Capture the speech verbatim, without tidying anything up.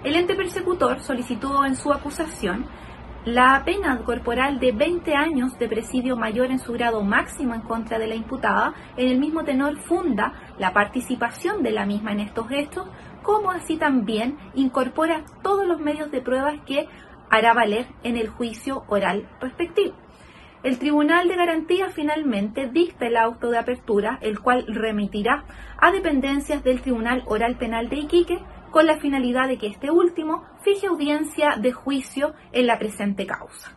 El ente persecutor solicitó en su acusación la pena corporal de veinte años de presidio mayor en su grado máximo en contra de la imputada. En el mismo tenor funda la participación de la misma en estos hechos, como así también incorpora todos los medios de pruebas que hará valer en el juicio oral respectivo. El Tribunal de Garantía finalmente dicta el auto de apertura, el cual remitirá a dependencias del Tribunal Oral Penal de Iquique, con la finalidad de que este último fije audiencia de juicio en la presente causa.